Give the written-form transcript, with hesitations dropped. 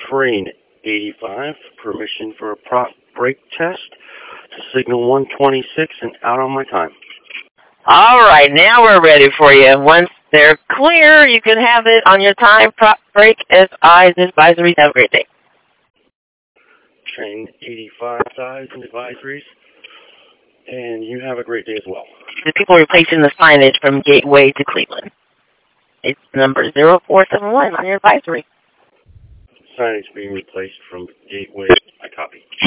Train 85, permission for a prop brake test to signal 126 and out on my time. All right, now we're ready for you. Once they're clear, you can have it on your time. Prop brake SI's advisories. Have a great day. Train 85 size and advisories, and you have a great day as well. The people replacing the signage from Gateway to Cleveland. It's number 0471 on your advisory. Signage being replaced from Gateway. I copy.